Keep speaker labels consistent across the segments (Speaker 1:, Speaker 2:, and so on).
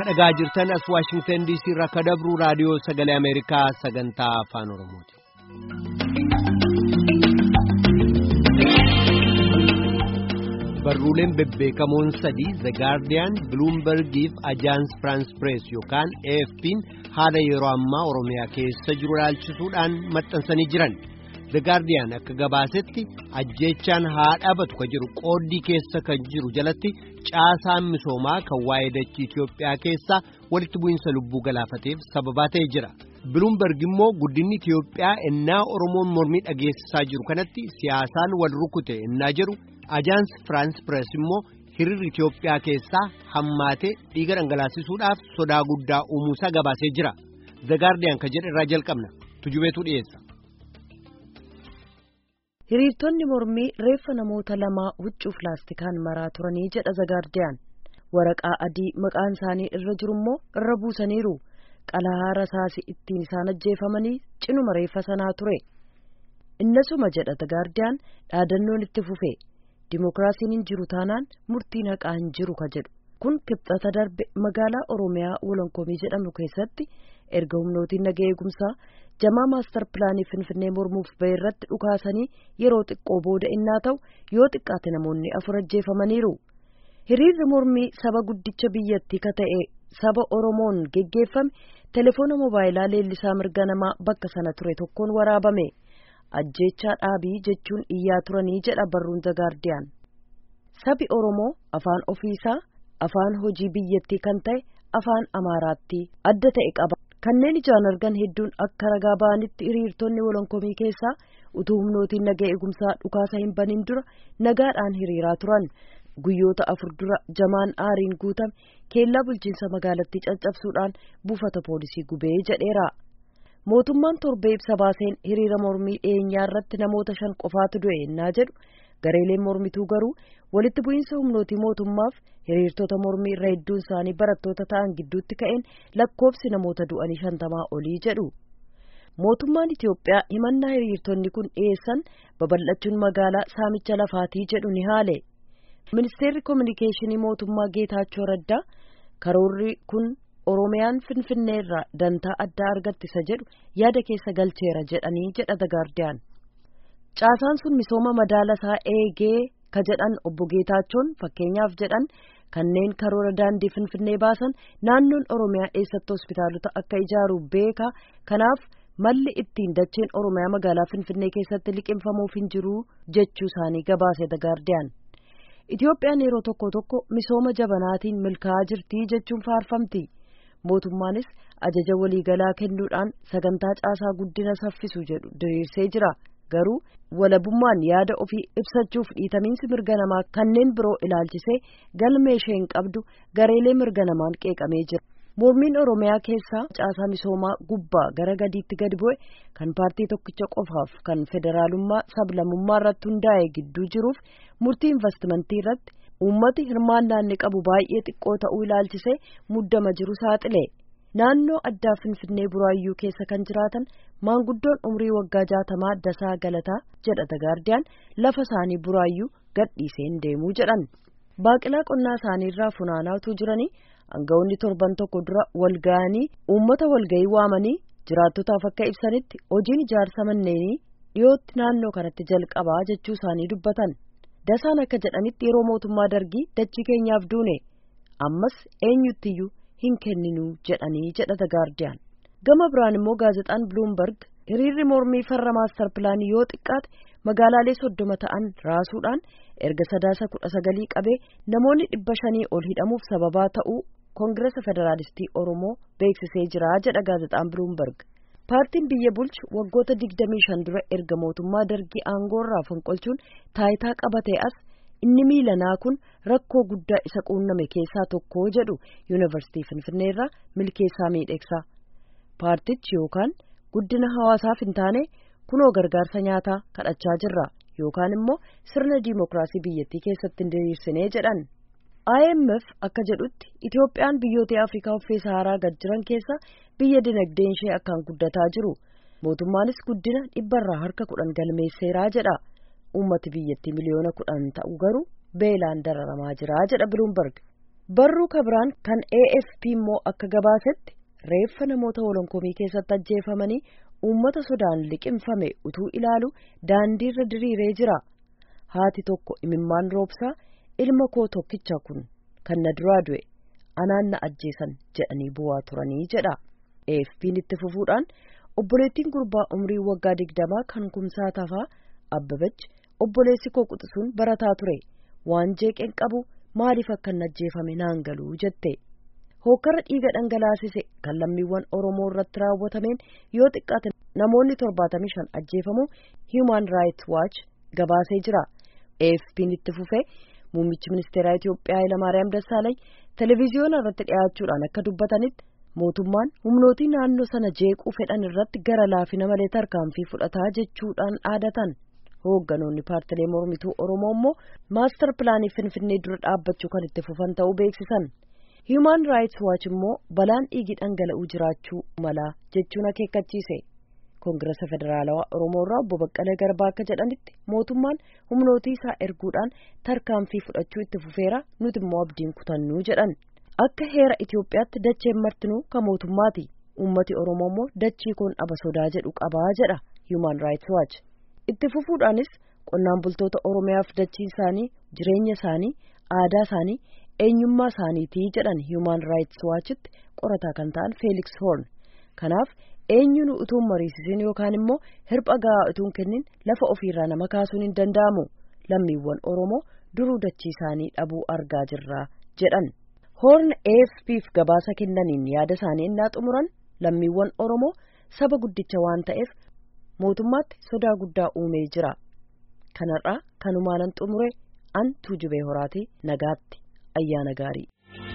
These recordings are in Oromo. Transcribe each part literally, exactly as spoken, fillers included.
Speaker 1: kadhagaa jirtan as Washington D C irraa kadabru raadiyoo sagalee Ameerikaa sagantaa afaan Oromooti. Barruuleen bebbeekamoon sadii The Guardian, Bloomberg fi Agence France Press yookaan A F P'n haala yeroo ammaa Oromiyaa keessa jiru ilaalchisuudhaan maxxansanii jiran. The Guardian akka gabaasetti ajjeechaan haa dhaabatu kan jiru qooddii keessa kan jiru jalatti caasaan misoomaa kan waa'ee dachii Itiyoophiyaa keessaa walitti bu'iinsa lubbuu galaafateef sababaa ta'ee jira. Bloomberg immoo guddinni Itiyoophiyaa ennaa Oromoon mormii dhageessisaa jiru kanatti siyaasaan wal rukute ennaa jedhu. Agence France Press immoo hiriirri Itiyoophiyaa keessaa hammaatee dhiiga dhangalaasisuudhaaf sodaa guddaa uumuusaa gabaasee jira. The Guardian kan jedhe irraa jalqabna. Tujubeetu dhiyeessa.
Speaker 2: Hiriirtonni mormii reeffa namoota lamaa huccuu pilaastikaan maraa turanii jedha The Guardian. Waraqaa adii maqaan isaanii irra jiru immoo irra buusaniiru. Qalaa rasaasii ittiin isaan ajjeefamanii cinuma reeffa sanaa ture. Innasuma jedha The Guardian dhaadannoon itti fufe. Dimookiraasiin hin jiru taanaan murtiin haqaa hin jiru ka jedhu. Kun kibxata darbe magaalaa Oromiyaa Wolonkomii jedhamu keessatti erga humnootiin nagaa eegumsaa jamaa maastar pilaanii Finfinnee mormuuf ba'e irratti dhukaasanii yeroo xiqqoo booda innaa ta'u yoo xiqqaate namoonni afur ajjeefamaniiru. Hiriirri mormii saba guddicha biyyattii ka ta'e saba Oromoon geggeeffame telefoona moobaayilaa leellisaa mirga namaa bakka sana ture tokkoon waraabame. Ajjeechaa dhaabii jechuun iyyaa turanii jedha barruun The Guardian. Sabi Oromoo afaan ofiisaa afaan hojii biyyattii kan ta'e afaan Amaaraatti adda ta'e qaba. Kanneen ijaan argan hedduun akka ragaa ba'anitti hiriirtonni Wolonkomii keessaa utuu humnootiin nagaa eegumsaa dhukaasa hin banin dura nagaadhaan hiriiraa turan. Guyyoota afur dura jamaan aariin guutame keellaa bulchiinsa magaalattii caccabsuudhaan buufata poolisii gubee jedheera. Mootummaan torbee ibsa baaseen hiriira mormii dhiyeenyaa irratti namoota shan qofaatu du'e ennaa jedhu gareeleen mormituu garuu walitti bu'iinsa humnootii mootummaaf hiriirtota mormii irra hedduun isaanii barattoota ta'an gidduutti ka'een lakkoofsi namoota du'anii shantamaa olii jedhu. Mootummaan Itiyoophiyaa himannaa hiriirtonni kun dhiyeessan babal'achuun magaalaa saamicha lafaatii jedhu ni haale. Ministeerri Kominikeeshinii mootummaa Geetaachoo Raddaa karoorri kun Oromiyaan Finfinnee irraa dantaa addaa argattisa jedhu yaada keessa galcheera jedhanii jedha The Guardian. Caasaan sun misooma madaalasaa eegee ka jedhan obbo Geetaachoon fakkeenyaaf jedhan kanneen karoora daandii Finfinnee baasan naannoon Oromiyaa eessatti hospitaalota akka ijaaru beeka. Kanaaf malli ittiin dacheen Oromiyaa magaalaa Finfinnee keessatti liqimfamuuf hin jiru jechuu isaanii gabaase The Guardian. Itiyoophiyaan yeroo tokko tokko misooma jabanaatiin milkaa'aa jirti jechuun faarfamti. Mootummaanis ajaja waliigalaa kennuudhaan sagantaa caasaa guddina saffisu jedhu diriirsee jira. Garuu walabummaan yaada ofii ibsachuuf dhiitamiinsi mirga namaa kanneen biroo ilaalchisee galmee isheen qabdu gareelee mirga namaan qeeqamee jira. Mormiin Oromiyaa keessaa caasaa misoomaa gubbaa gara gadiitti gadi bu'e kan paartii tokkicha qofaaf kan federaalummaa sablamummaa irratti hundaa'e gidduu jiruuf murtii investimentii irratti uummati hirmaannaa inni qabu baay'ee xiqqoo ta'uu ilaalchisee muddama jiru saaxile. Naannoo addaa Finfinnee Buraayyuu keessa kan jiraatan maanguddoon umrii waggaa jaatamaa Dasaa Galataa jedha The Guardian lafa isaanii Buraayyuu gadhiiseen deemuu jedhan. Baaqilaa qonnaa isaanii irraa funaanaatu jiranii aangawoonni torban tokko dura walga'anii uummata walga'ii waamanii jiraattotaaf akka ibsanitti hojiin ijaarsa manneenii dhiyootti naannoo kanatti jalqabaa jechuu isaanii dubbatan. Dasaan akka jedhanitti yeroo mootummaa dargii dachii keenyaaf duune ammas eenyuttiyyuu hin kenninu jedhanii jedha The Guardian. Gama biraan immoo gaazexaan Bloomberg hiriirri mormii farra maastar pilaanii yoo xiqqaate magaalaalee soddoma ta'an raasuudhaan erga sadaasa kudha sagalii qabee namoonni dhibba shanii ol hidhamuuf sababaa ta'uu Koongiresa Federaalistii Oromoo beeksisee jira jedha gaazexaan Bloomberg. Paartiin biyya bulchu waggoota digdamii shan dura erga mootummaa dargii aangoorraa fonqolchuun taayitaa qabatee as inni miilanaa kun rakkoo guddaa isa quunname keessaa tokko jedhu Yuunivarsiitii Finfinnee irraa milkeessaa miidhegsaa. Paartichi yookaan guddina hawaasaaf hin taane kunoo gargaarsa nyaataa kadhachaa jirra yookaan immoo sirna diimokiraasii biyyattii keessatti hin diriirsinee jedhan. I M F akka jedhutti Itiyoophiyaan biyyoota Afrikaa uffee Saharaa gad jiran keessa biyya dinagdeen ishee akkaan guddataa jiru. Mootummaanis guddina dhibbarraa harka kudhan galmeesseeraa jedha. Uummati biyyattii miliyoona kudhan ta'u garuu beelaan dararamaa jira jedha Bloomberg. Barruu kabiraan kan A F P immoo akka gabaasetti reeffa namoota wolonkomii keessatti ajjeefamanii uummata sodaan liqimfame utuu ilaalu daandiirra diriiree jira. Haati tokko imimmaan roobsaa ilma koo tokkicha kun kan na duraa du'e anaan na ajjeesan jedhanii bu'aa turanii jedha. A F P'n itti fufuudhaan obboleettiin gurbaa umrii waggaa digdamaa kan kumsaa tafaa Abbabach obboleessi koo quxisuun barataa ture waan jeeqeen qabu maaliif akka hin ajjeefame naan galuu jette. Hookkarra dhiiga dhangalaasise kan lammiiwwan Oromoo irratti raawwatameen yoo xiqqaate namoonni torbaatamii shan ajjeefamuu Human Rights Watch gabaasee jira. A F P'n itti fufee muummichi ministeeraa Itoophiyaa Hayilamaariyaam Dassaaleeny televiziyoona irratti dhiyaachuudhaan akka dubbatanitti mootummaan humnootii naannoo sana jeequu fedhan irratti gara laafina malee tarkaanfii fudhataa jechuudhaan dhaadatan. Hoogganoonni paartilee mormituu Oromoo immoo maastar pilaanii Finfinnee dura dhaabbachuu kan itti fufan ta'uu beeksisan. Human Rights Watch immoo balaan dhiigi dhangala'uu jiraachuu mala jechuun akeekkachiise. Koongirasa Federaalawaa Oromoo irraa obbo Baqqalee Garbaa akka jedhanitti mootummaan humnootii isaa erguudhaan tarkaanfii fudhachuu itti fufeera nuti immoo abdiin kutannuu jedhan. Akka heera Itoophiyaatti dacheen martinuu kan mootummaati. Uummati Oromoo immoo dachii kun aba sodaa jedhu qabaa jedha Human Rights Watch. Itti fufuudhaanis qonnaan bultoota Oromiyaaf dachii isaanii, jireenya isaanii, aadaa isaanii, eenyummaa isaaniitii jedhan Human Rights Watchitti qorataa kan ta'an Felix Horn. Kanaaf eenyuun utuu mariisisin yookaan immoo hirpha gahaa utuu kennin lafa ofiirraa nama kaasuun hin danda'amu. Lammiiwwan Oromoo duruu dachii isaanii dhabuu argaa jirra jedhan. Horn A F P'f gabaasa kennaniin yaada isaanii innaa xumuran lammiiwwan Oromoo saba guddicha waan ta'eef mootummaatti sodaa guddaa uumee jira. Kanarraa kanumaanan xumure an Tuujubee Horaatii nagaatti ayyaana gaarii.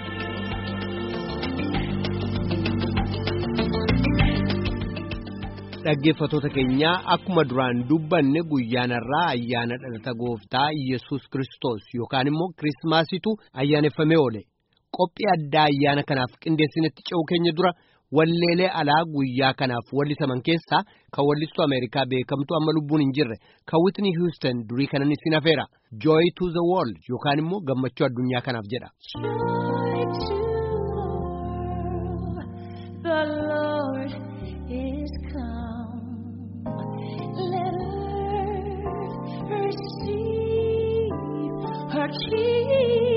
Speaker 1: Dhaggeeffattoota keenyaa akkuma duraan dubbanne guyyaanarraa ayyaana dhalata gooftaa Iyyasuus Kiristoos yookaan immoo Kiristimaasitu ayyaaneffamee oole. Qophii addaa ayyaana kanaaf qindeessinetti ce'uu keenya dura walleelee alaa guyyaa kanaaf wallisaman keessaa kan wallistuu Ameerikaa beekamtu amma lubbuun hin jirre kan Whitney Houston durii kanan isin hafeera. Joy to the world yookaan immoo gammachuu addunyaa kanaaf jedha.
Speaker 3: Her